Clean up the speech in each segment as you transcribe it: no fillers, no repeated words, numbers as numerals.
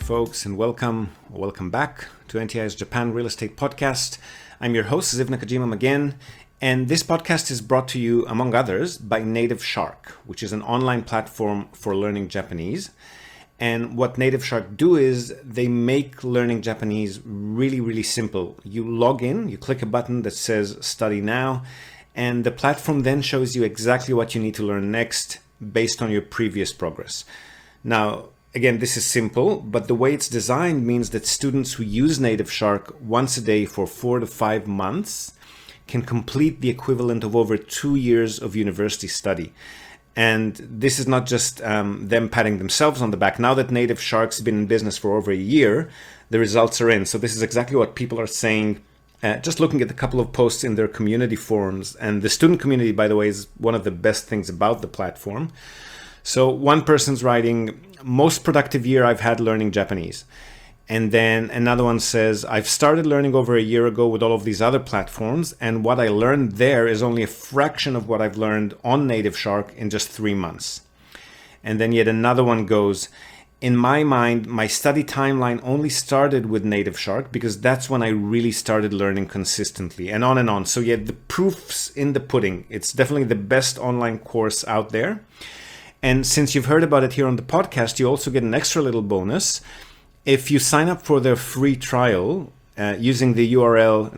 folks, and welcome back to NTI's Japan Real Estate Podcast. I'm your host, Ziv Nakajima again, and this podcast is brought to you, among others, by Native Shark, which is an online platform for learning Japanese. And what Native Shark do is they make learning Japanese really, really simple. You log in, you click a button that says Study Now, and the platform then shows you exactly what you need to learn next based on your previous progress. Now, again, this is simple, but the way it's designed means that students who use Native Shark once a day for 4 to 5 months can complete the equivalent of over 2 years of university study. And this is not just them patting themselves on the back. Now that Native Shark's been in business for over a year, the results are in. So this is exactly what people are saying. Just looking at a couple of posts in their community forums. And the student community, by the way, is one of the best things about the platform. So one person's writing, most productive year I've had learning Japanese. And then another one says, I've started learning over a year ago with all of these other platforms, and what I learned there is only a fraction of what I've learned on Native Shark in just 3 months. And then yet another one goes, in my mind, my study timeline only started with Native Shark because that's when I really started learning consistently, and on and on. So yet the proof's in the pudding. It's definitely the best online course out there. And since you've heard about it here on the podcast, you also get an extra little bonus. If you sign up for their free trial using the URL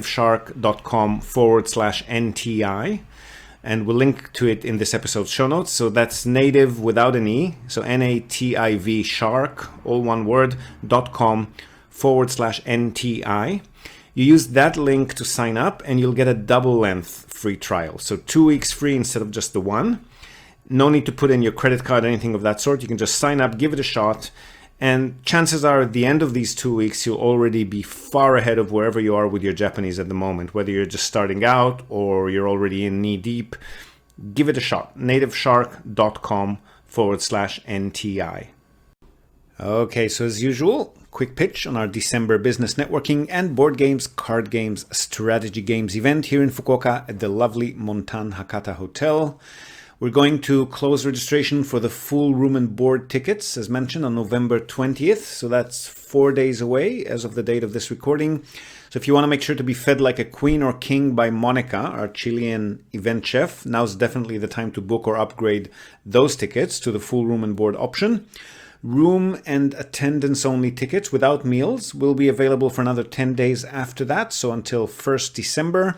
nativeshark.com/NTI, and we'll link to it in this episode's show notes. So that's native without an E, so NATIV shark, all one word, .com/NTI. You use that link to sign up and you'll get a double length free trial. So 2 weeks free instead of just the one. No need to put in your credit card or anything of that sort. You can just sign up, give it a shot. And chances are at the end of these 2 weeks, you'll already be far ahead of wherever you are with your Japanese at the moment, whether you're just starting out or you're already in knee deep. Give it a shot. nativeshark.com/NTI. Okay, so as usual, quick pitch on our December business networking and board games, card games, strategy games event here in Fukuoka at the lovely Montan Hakata Hotel. We're going to close registration for the full room and board tickets, as mentioned, on November 20th. So that's 4 days away as of the date of this recording. So if you want to make sure to be fed like a queen or king by Monica, our Chilean event chef, now's definitely the time to book or upgrade those tickets to the full room and board option. Room and attendance only tickets without meals will be available for another 10 days after that, so until 1st December.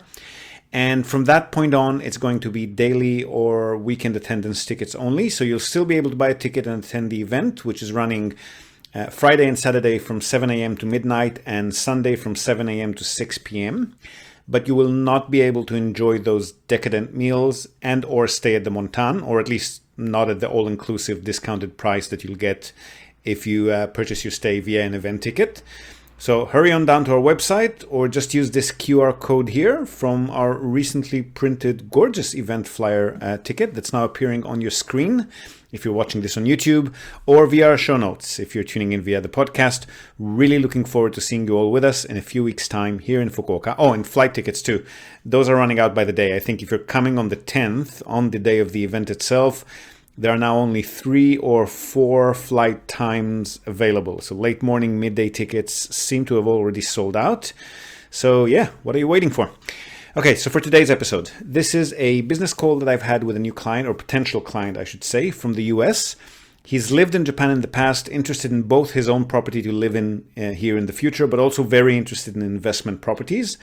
And from that point on, it's going to be daily or weekend attendance tickets only. So you'll still be able to buy a ticket and attend the event, which is running Friday and Saturday from 7 a.m. to midnight and Sunday from 7 a.m. to 6 p.m. But you will not be able to enjoy those decadent meals and or stay at the Montan, or at least not at the all-inclusive discounted price that you'll get if you purchase your stay via an event ticket. So hurry on down to our website or just use this QR code here from our recently printed gorgeous event flyer ticket that's now appearing on your screen if you're watching this on YouTube, or via our show notes if you're tuning in via the podcast. Really looking forward to seeing you all with us in a few weeks' time here in Fukuoka. Oh, and flight tickets too. Those are running out by the day. I think if you're coming on the 10th, on the day of the event itself, there are now only 3 or 4 flight times available. So late morning, midday tickets seem to have already sold out. So yeah, what are you waiting for? Okay, so for today's episode, this is a business call that I've had with a new client, or potential client, I should say, from the US. He's lived in Japan in the past, interested in both his own property to live in here in the future, but also very interested in investment properties.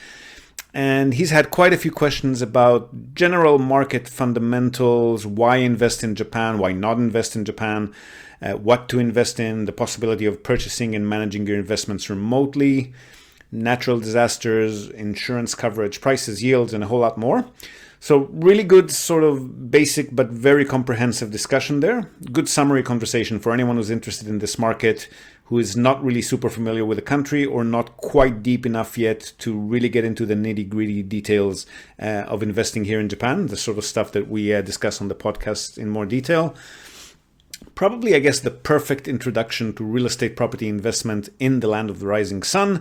And he's had quite a few questions about general market fundamentals, why invest in Japan, why not invest in Japan, what to invest in, the possibility of purchasing and managing your investments remotely, natural disasters, insurance coverage, prices, yields, and a whole lot more. So really good sort of basic but very comprehensive discussion there. Good summary conversation for anyone who's interested in this market, who is not really super familiar with the country or not quite deep enough yet to really get into the nitty-gritty details of investing here in Japan, the sort of stuff that we discuss on the podcast in more detail. Probably, I guess, the perfect introduction to real estate property investment in the land of the rising sun,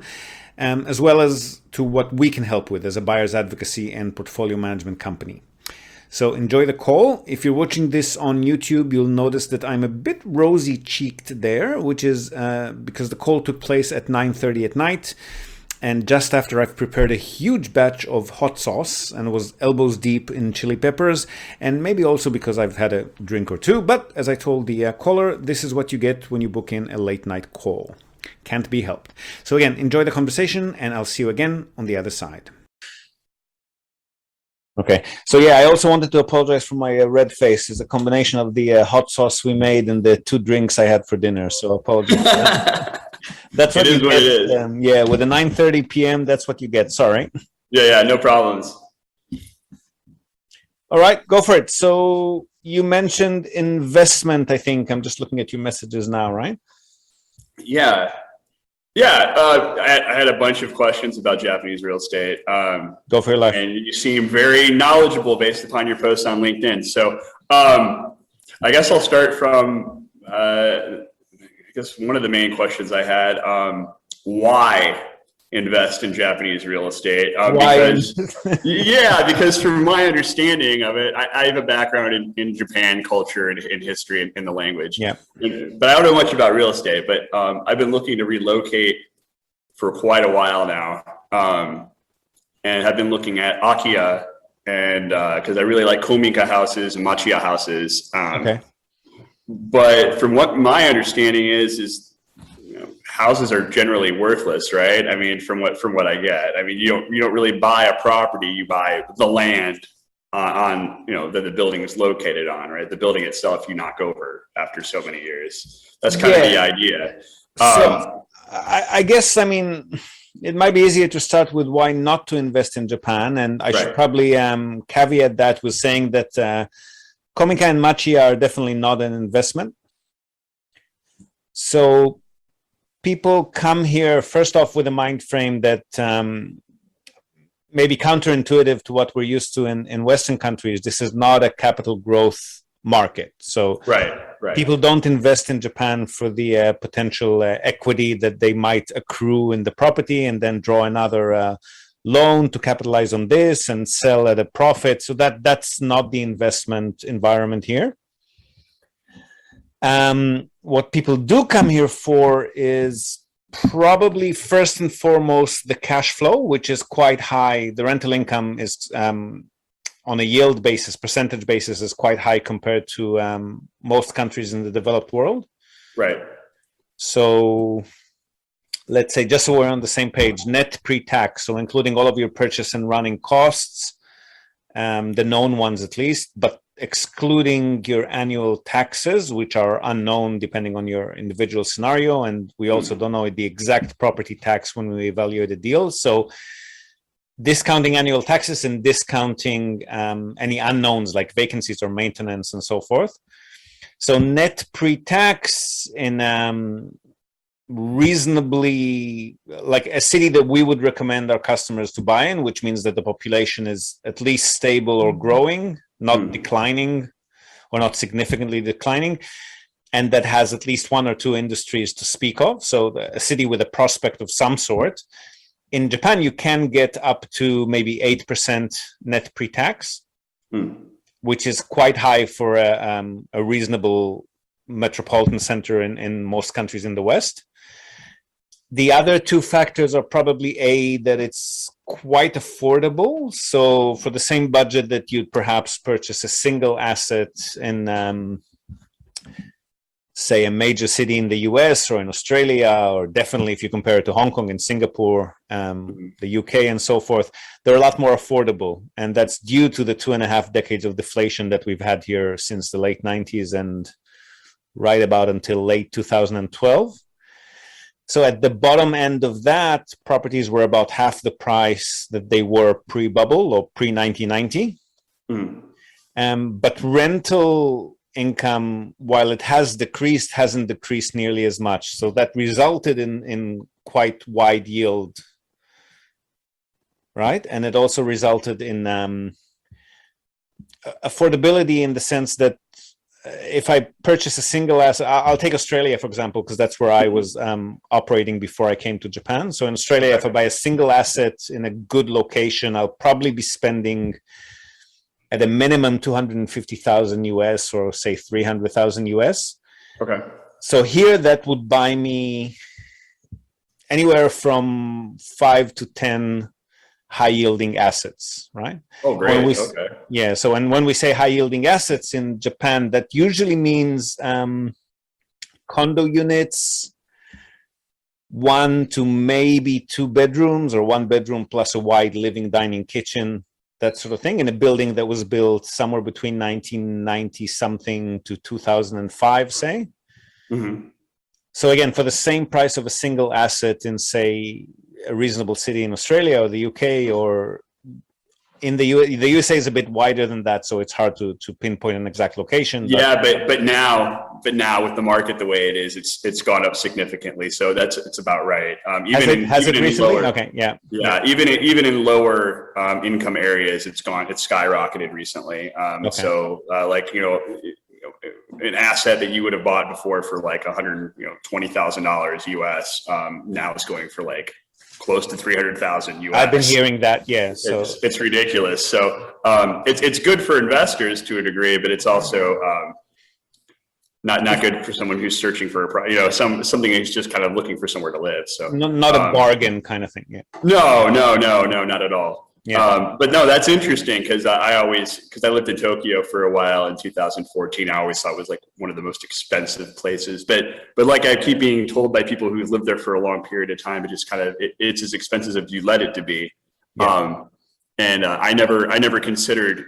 as well as to what we can help with as a buyer's advocacy and portfolio management company. So enjoy the call. If you're watching this on YouTube, you'll notice that I'm a bit rosy-cheeked there, which is because the call took place at 9:30 at night, and just after I've prepared a huge batch of hot sauce and was elbows deep in chili peppers, and maybe also because I've had a drink or two. But as I told the caller, this is what you get when you book in a late night call. Can't be helped. So again, enjoy the conversation, and I'll see you again on the other side. Okay, so yeah, I also wanted to apologize for my red face. It's a combination of the hot sauce we made and the 2 drinks I had for dinner, so apologies for that. That's what you get. What it is. Yeah, with the 9:30 p.m., that's what you get. Sorry. Yeah, no problems. All right, go for it. So you mentioned investment, I think. I'm just looking at your messages now, right? Yeah. I had a bunch of questions about Japanese real estate. Go for your life. And you seem very knowledgeable based upon your posts on LinkedIn. So I guess I'll start from, I guess one of the main questions I had, why invest in Japanese real estate? Because from my understanding of it, I have a background in Japan culture and in history and in the language. Yeah. But I don't know much about real estate, but I've been looking to relocate for quite a while now. And have been looking at Akiya, and because I really like Kominka houses and Machiya houses. Okay. But from what my understanding is houses are generally worthless, right? I mean, from what I get, I mean, you don't really buy a property; you buy the land on that the building is located on, right? The building itself you knock over after so many years. That's kind of the idea. So I guess, I mean, it might be easier to start with why not to invest in Japan, and I should probably caveat that with saying that Kominka and Machiya are definitely not an investment. So people come here first off with a mind frame that may be counterintuitive to what we're used to in Western countries. This is not a capital growth market. So people don't invest in Japan for the potential equity that they might accrue in the property and then draw another loan to capitalize on this and sell at a profit. So that's not the investment environment here. What people do come here for is probably first and foremost the cash flow, which is quite high. The rental income is on a yield basis, percentage basis, is quite high compared to most countries in the developed world. Right. So let's say, just so we're on the same page, net pre-tax, so including all of your purchase and running costs, the known ones at least, but excluding your annual taxes, which are unknown depending on your individual scenario. And we also don't know the exact property tax when we evaluate a deal. So discounting annual taxes and discounting any unknowns like vacancies or maintenance and so forth. So net pre-tax in reasonably, like a city that we would recommend our customers to buy in, which means that the population is at least stable or growing, not declining or not significantly declining, and that has at least 1 or 2 industries to speak of. So a city with a prospect of some sort. In Japan, you can get up to maybe 8% net pre-tax, which is quite high for a reasonable metropolitan center in most countries in the West. The other 2 factors are probably that it's quite affordable. So for the same budget that you'd perhaps purchase a single asset in, say, a major city in the US or in Australia, or definitely if you compare it to Hong Kong and Singapore, the UK and so forth, they're a lot more affordable. And that's due to the 2.5 decades of deflation that we've had here since the late 90s and right about until late 2012. So at the bottom end of that, properties were about half the price that they were pre-bubble or pre-1990. But rental income, while it has decreased, hasn't decreased nearly as much. So that resulted in quite wide yield, right? And it also resulted in affordability in the sense that if I purchase a single asset, I'll take Australia, for example, because that's where I was operating before I came to Japan. So in Australia, if I buy a single asset in a good location, I'll probably be spending at a minimum 250,000 US or say 300,000 US. Okay. So here that would buy me anywhere from 5 to 10 high yielding assets, right? Oh, great. Okay. Yeah. So when we say high yielding assets in Japan, that usually means condo units, 1 to maybe 2 bedrooms, or 1 bedroom plus a wide living, dining, kitchen, that sort of thing, in a building that was built somewhere between 1990 something to 2005, say. Mm-hmm. So again, for the same price of a single asset in, say, a reasonable city in Australia or the UK, or in the USA is a bit wider than that, so it's hard to pinpoint an exact location. Yeah, but now with the market the way it is, it's gone up significantly. So it's about right. Has it recently? Okay, yeah. Yeah, even in lower income areas, it's skyrocketed recently. Okay. So like an asset that you would have bought before for like $120,000 US, now it's going for like close to 300,000 US. I've been hearing that, yeah. So it's ridiculous. So it's good for investors to a degree, but it's also not good for someone who's searching for something who's just kind of looking for somewhere to live. So not a bargain kind of thing. Yeah. No, not at all. Yeah. But no, that's interesting because I lived in Tokyo for a while in 2014. I always thought it was like one of the most expensive places. But like I keep being told by people who've lived there for a long period of time, it just kind of it's as expensive as you let it to be. Yeah. I never considered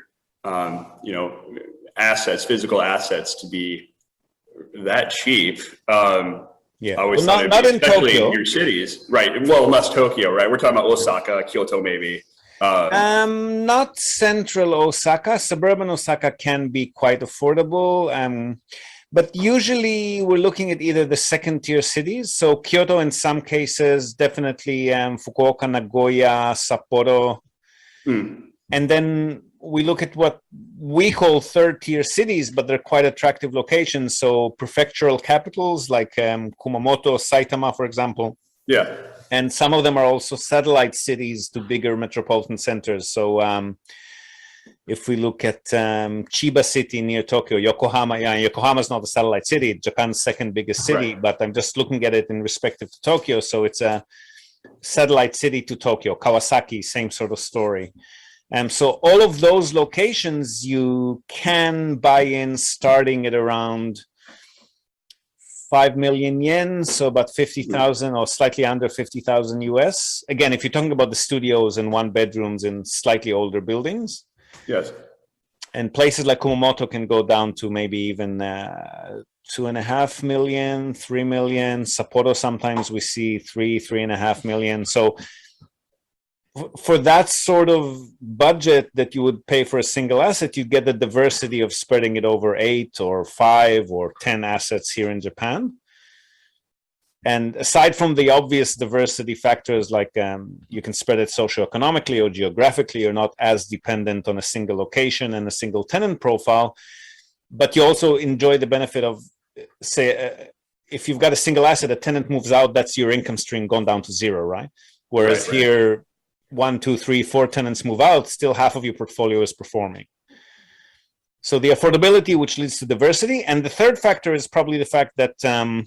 physical assets to be that cheap. Yeah, always not in Tokyo. In your cities, right? Well, unless Tokyo, right? We're talking about Osaka, Kyoto, maybe. Not central Osaka. Suburban Osaka can be quite affordable. But usually we're looking at either the second tier cities. So Kyoto in some cases, definitely Fukuoka, Nagoya, Sapporo. And then we look at what we call third tier cities, but they're quite attractive locations. So prefectural capitals like Kumamoto, Saitama, for example. Yeah. And some of them are also satellite cities to bigger metropolitan centers. So if we look at Chiba City near Tokyo, Yokohama, Yokohama is not a satellite city, Japan's second biggest city, right. But I'm just looking at it in respective to Tokyo. So it's a satellite city to Tokyo. Kawasaki, same sort of story. So all of those locations you can buy in starting at around 5 million yen, so about 50,000 or slightly under 50,000 US. Again, if you're talking about the studios and 1 bedrooms in slightly older buildings. Yes. And places like Kumamoto can go down to maybe even 2.5 million, 3 million. Sapporo, sometimes we see 3.5 million. So for that sort of budget that you would pay for a single asset, you get the diversity of spreading it over 8 or 5 or 10 assets here in Japan. And aside from the obvious diversity factors, like you can spread it socioeconomically or geographically, you're not as dependent on a single location and a single tenant profile, but you also enjoy the benefit of, say, if you've got a single asset, a tenant moves out, that's your income stream gone down to 0, right? Whereas right. Here, 1, 2, 3, 4 tenants move out, still half of your portfolio is performing. So the affordability, which leads to diversity. And the third factor is probably the fact that,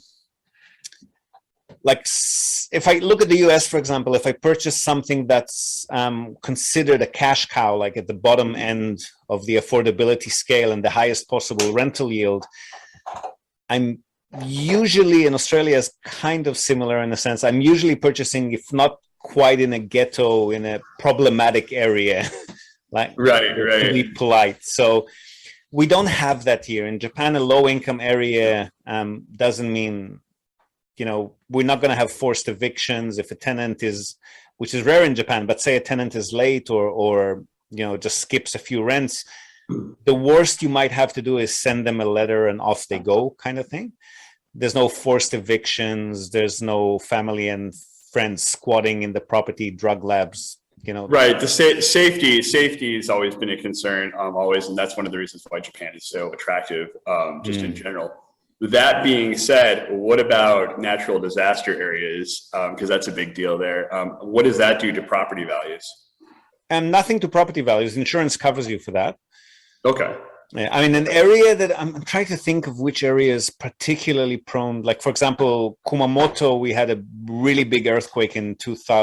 like, if I look at the US, for example, if I purchase something that's considered a cash cow, like at the bottom end of the affordability scale and the highest possible rental yield, I'm usually, in Australia, is kind of similar in a sense. I'm usually purchasing, if not quite in a ghetto, in a problematic area, like right. To be polite. So we don't have that here in Japan. A low income area doesn't mean, we're not going to have forced evictions if a tenant is, which is rare in Japan, but say a tenant is late or just skips a few rents. The worst you might have to do is send them a letter and off they go kind of thing. There's no forced evictions. There's no family and friends squatting in the property, drug labs, Right. The safety has always been a concern, always, and that's one of the reasons why Japan is so attractive, just in general. That being said, what about natural disaster areas? Because that's a big deal there. What does that do to property values? Nothing to property values. Insurance covers you for that. Okay. Yeah, I mean, an area that I'm trying to think of which area is particularly prone. Like, for example, Kumamoto, we had a really big earthquake in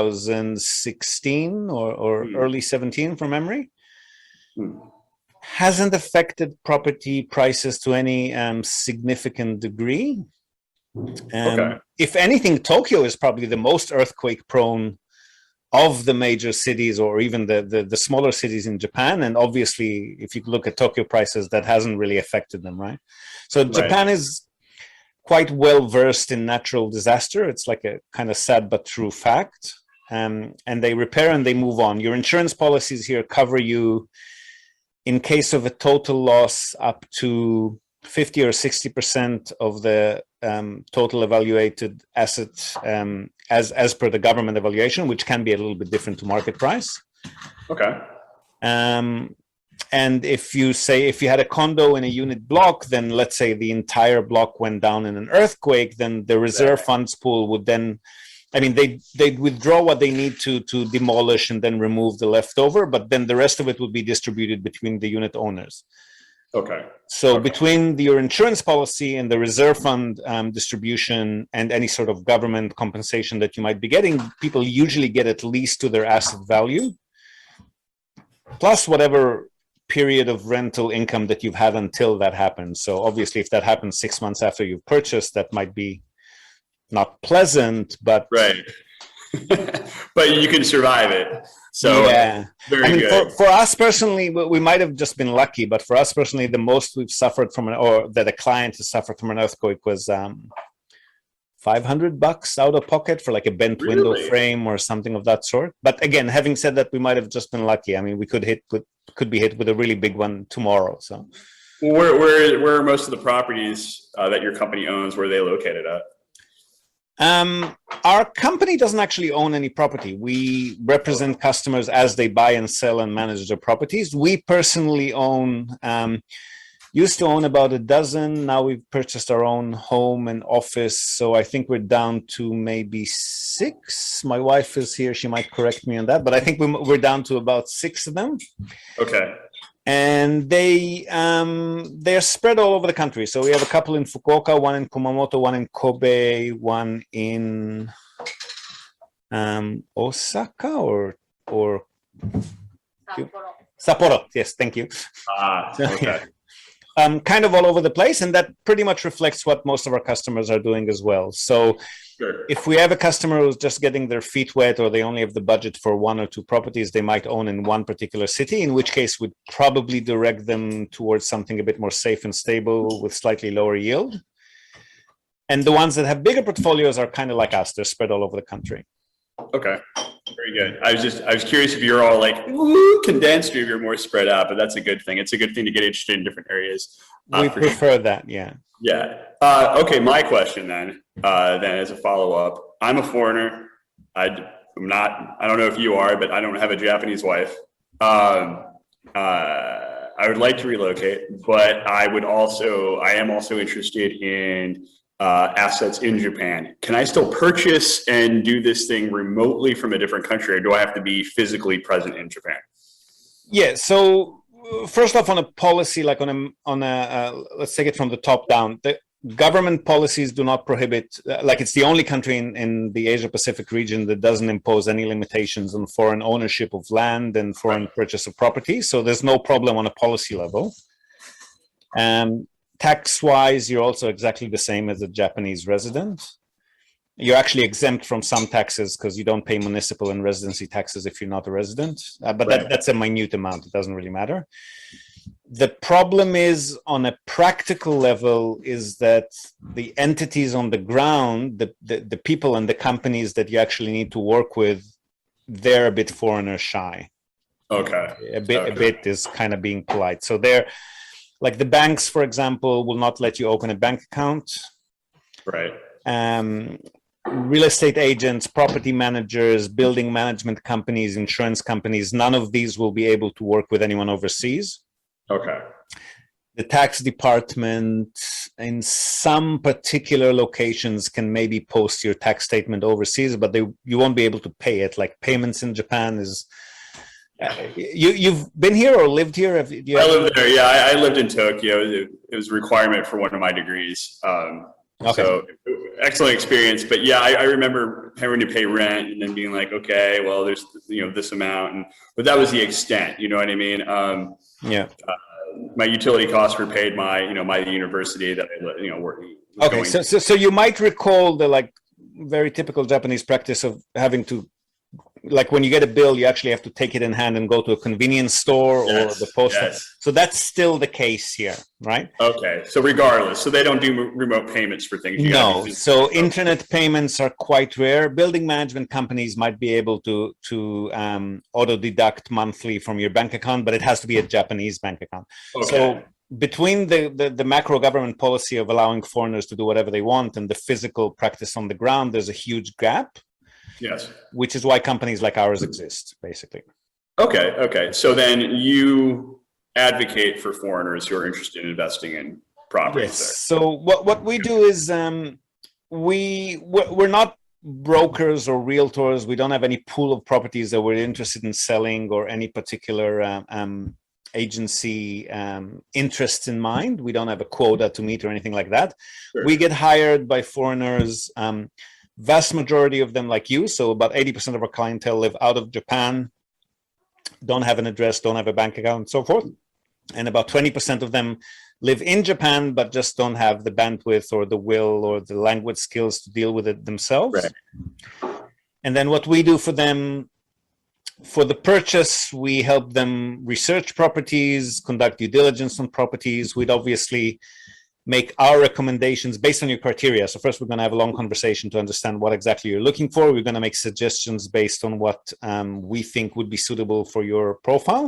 2016 or Hmm. early 17 from memory. Hmm. Hasn't affected property prices to any significant degree. Okay. If anything, Tokyo is probably the most earthquake prone of the major cities, or even the smaller cities in Japan. And obviously, if you look at Tokyo prices, that hasn't really affected them, right? So Right. Japan is quite well versed in natural disaster. It's like a kind of sad but true fact. And they repair and they move on. Your insurance policies here cover you in case of a total loss up to 50 or 60% of the total evaluated asset as per the government evaluation, which can be a little bit different to market price. Okay. And if you had a condo in a unit block, then let's say the entire block went down in an earthquake, then the reserve funds pool would then, I mean, they'd withdraw what they need to demolish and then remove the leftover, but then the rest of it would be distributed between the unit owners. Okay. So between your insurance policy and the reserve fund distribution and any sort of government compensation that you might be getting, people usually get at least to their asset value, plus whatever period of rental income that you've had until that happens. So obviously, if that happens 6 months after you've purchased, that might be not pleasant, but right. But you can survive it. So yeah, very I mean, good. for us personally, we might have just been lucky, but for us personally, the most we've suffered from or that a client has suffered from an earthquake was $500 out of pocket for like a bent window frame or something of that sort. But again, having said that, we might have just been lucky. I mean, we could be hit with a really big one tomorrow. So, where are most of the properties that your company owns? Where are they located at? Our company doesn't actually own any property. We represent customers as they buy and sell and manage their properties. We personally used to own about a dozen. Now we've purchased our own home and office. So I think we're down to maybe 6. My wife is here. She might correct me on that, but I think we're down to about 6 of them. Okay. And they're spread all over the country. So we have a couple in Fukuoka, one in Kumamoto, one in Kobe, one in Osaka or Sapporo. Yes, thank you. Okay. Kind of all over the place, and that pretty much reflects what most of our customers are doing as well. So sure. If we have a customer who's just getting their feet wet, or they only have the budget for 1 or 2 properties they might own in one particular city, in which case we'd probably direct them towards something a bit more safe and stable with slightly lower yield. And the ones that have bigger portfolios are kind of like us. They're spread all over the country. Okay. Very good. I was curious if you're all like condensed or if you're more spread out, but that's a good thing. It's a good thing to get interested in different areas. We prefer that, yeah. Yeah. Okay. My question then as a follow-up, I'm a foreigner. I don't know if you are, but I don't have a Japanese wife. I would like to relocate, but I am also interested in assets in Japan. Can I still purchase and do this thing remotely from a different country, or do I have to be physically present in Japan? Yeah. So first off, on a policy, like on a let's take it from the top down. The government policies do not prohibit. Like it's the only country in the Asia Pacific region that doesn't impose any limitations on foreign ownership of land and foreign purchase of property. So there's no problem on a policy level. Tax-wise, you're also exactly the same as a Japanese resident. You're actually exempt from some taxes because you don't pay municipal and residency taxes if you're not a resident. But that's a minute amount. It doesn't really matter. The problem is, on a practical level, is that the entities on the ground, the people and the companies that you actually need to work with, they're a bit foreigner shy. Okay. A bit is kind of being polite. So they're like the banks, for example, will not let you open a bank account. Right. Real estate agents, property managers, building management companies, insurance companies, none of these will be able to work with anyone overseas. Okay. The tax department in some particular locations can maybe post your tax statement overseas, but you won't be able to pay it. Like payments in Japan is You've been here or lived here? I lived there. Yeah, I lived in Tokyo. It was a requirement for one of my degrees. Okay. So excellent experience. But yeah, I remember having to pay rent and then being like, okay, well, there's this amount, but that was the extent. You know what I mean? Yeah. My utility costs were paid by my university that I worked. Okay, so you might recall the very typical Japanese practice of having to, when you get a bill, you actually have to take it in hand and go to a convenience store or the post office. So that's still the case here, right? Okay, so regardless, so they don't do remote payments for things. No, so internet payments are quite rare. Building management companies might be able to auto deduct monthly from your bank account, but it has to be a Japanese bank account. Okay. So between the macro government policy of allowing foreigners to do whatever they want and the physical practice on the ground, there's a huge gap. Yes. Which is why companies like ours exist, basically. Okay. So then you advocate for foreigners who are interested in investing in properties. Yes. There. So what we do is we're not brokers or realtors. We don't have any pool of properties that we're interested in selling or any particular agency interest in mind. We don't have a quota to meet or anything like that. Sure. We get hired by foreigners. Vast majority of them like you, so about 80% of our clientele live out of Japan, don't have an address, don't have a bank account, and so forth. And about 20% of them live in Japan, but just don't have the bandwidth or the will or the language skills to deal with it themselves. Right. And then what we do for them, for the purchase, we help them research properties, conduct due diligence on properties. We'd obviously make our recommendations based on your criteria. So first, we're going to have a long conversation to understand what exactly you're looking for. We're going to make suggestions based on what we think would be suitable for your profile.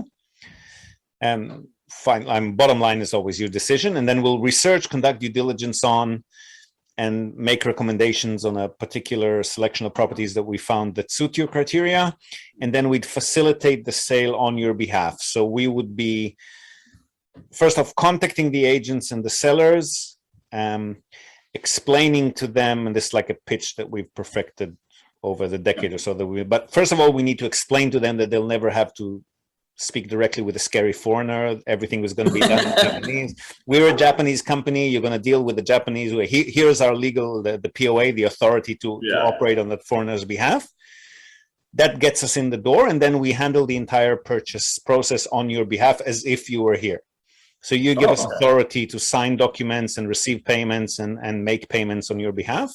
Bottom line is always your decision. And then we'll research, conduct due diligence on, and make recommendations on a particular selection of properties that we found that suit your criteria. And then we'd facilitate the sale on your behalf. So we would be first off contacting the agents and the sellers, explaining to them, and this is like a pitch that we've perfected over the decade or so but first of all, we need to explain to them that they'll never have to speak directly with a scary foreigner. Everything was going to be done in Japanese. We're a Japanese company. You're going to deal with the Japanese way. Here's our legal, the POA, the authority to operate on the foreigner's behalf. That gets us in the door, and then we handle the entire purchase process on your behalf as if you were here. So you give us authority to sign documents and receive payments and make payments on your behalf.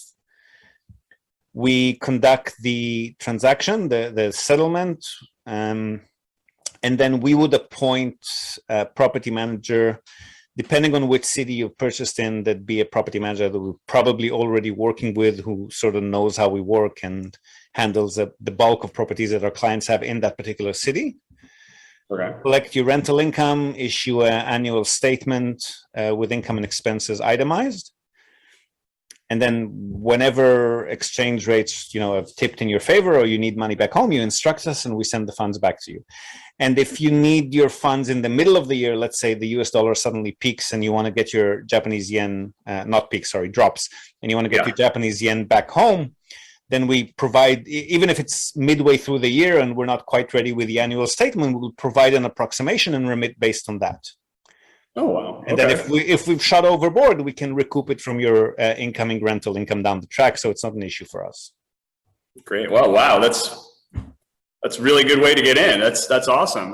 We conduct the transaction, the settlement, and then we would appoint a property manager, depending on which city you've purchased in, that'd be a property manager that we're probably already working with, who sort of knows how we work and handles the bulk of properties that our clients have in that particular city. Okay. Collect your rental income, issue an annual statement with income and expenses itemized. And then whenever exchange rates, have tipped in your favor or you need money back home, you instruct us and we send the funds back to you. And if you need your funds in the middle of the year, let's say the US dollar suddenly peaks and you want to get your Japanese yen, drops, and you want to get your Japanese yen back home, then we provide, even if it's midway through the year and we're not quite ready with the annual statement, we'll provide an approximation and remit based on that. Oh, wow. And then if we've shot overboard, we can recoup it from your incoming rental income down the track. So it's not an issue for us. Great. Well, wow. That's a really good way to get in. That's awesome.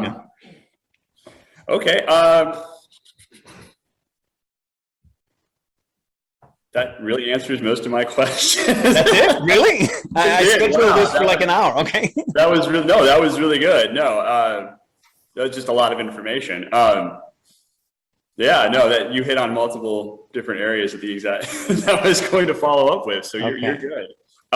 Okay. That really answers most of my questions. That's it? Really? I scheduled this for like an hour. Okay. That was really good. No, that was just a lot of information. That you hit on multiple different areas of the exact that I was going to follow up with. So you're good.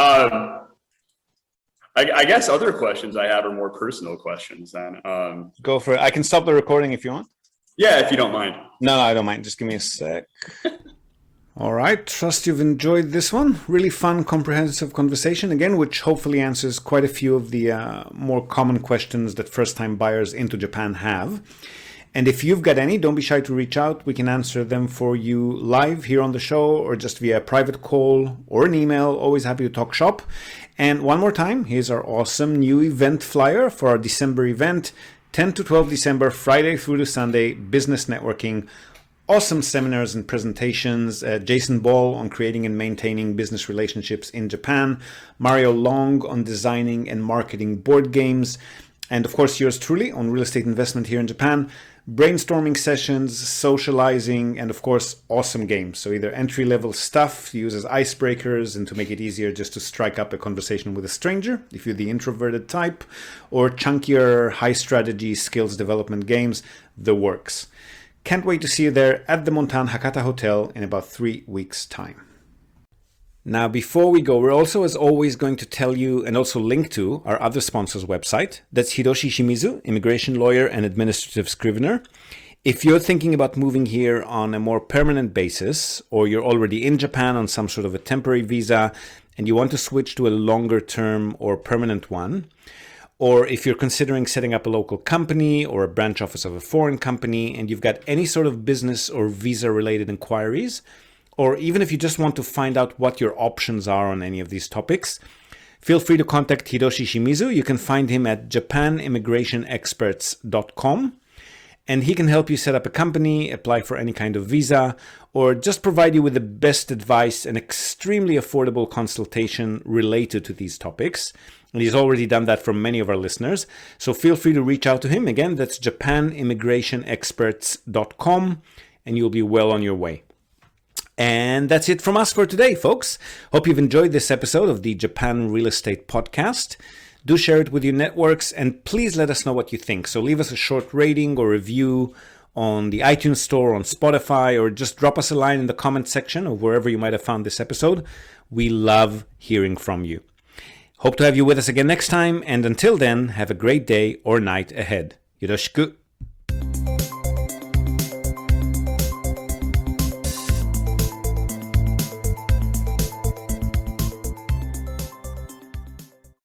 I guess other questions I have are more personal questions then. Go for it. I can stop the recording if you want. Yeah, if you don't mind. No, I don't mind. Just give me a sec. All right, trust you've enjoyed this one. Really fun, comprehensive conversation, again, which hopefully answers quite a few of the more common questions that first-time buyers into Japan have. And if you've got any, don't be shy to reach out. We can answer them for you live here on the show or just via a private call or an email. Always happy to talk shop. And one more time, here's our awesome new event flyer for our December event, 10 to 12 December, Friday through to Sunday, business networking. Awesome seminars and presentations. Jason Ball on creating and maintaining business relationships in Japan. Mario Long on designing and marketing board games. And of course, yours truly on real estate investment here in Japan. Brainstorming sessions, socializing, and of course, awesome games. So either entry-level stuff to use as icebreakers and to make it easier just to strike up a conversation with a stranger, if you're the introverted type, or chunkier, high-strategy skills development games, the works. Can't wait to see you there at the Montan Hakata Hotel in about 3 weeks' time. Now, before we go, we're also, as always, going to tell you and also link to our other sponsor's website. That's Hiroshi Shimizu, immigration lawyer and administrative scrivener. If you're thinking about moving here on a more permanent basis, or you're already in Japan on some sort of a temporary visa and you want to switch to a longer term or permanent one, or if you're considering setting up a local company or a branch office of a foreign company and you've got any sort of business or visa-related inquiries, or even if you just want to find out what your options are on any of these topics, feel free to contact Hiroshi Shimizu. You can find him at japanimmigrationexperts.com, and he can help you set up a company, apply for any kind of visa, or just provide you with the best advice and extremely affordable consultation related to these topics. And he's already done that for many of our listeners. So feel free to reach out to him. Again, that's japanimmigrationexperts.com, and you'll be well on your way. And that's it from us for today, folks. Hope you've enjoyed this episode of the Japan Real Estate Podcast. Do share it with your networks, and please let us know what you think. So leave us a short rating or review on the iTunes Store, on Spotify, or just drop us a line in the comment section or wherever you might have found this episode. We love hearing from you. Hope to have you with us again next time, and until then, have a great day or night ahead. Yoroshiku.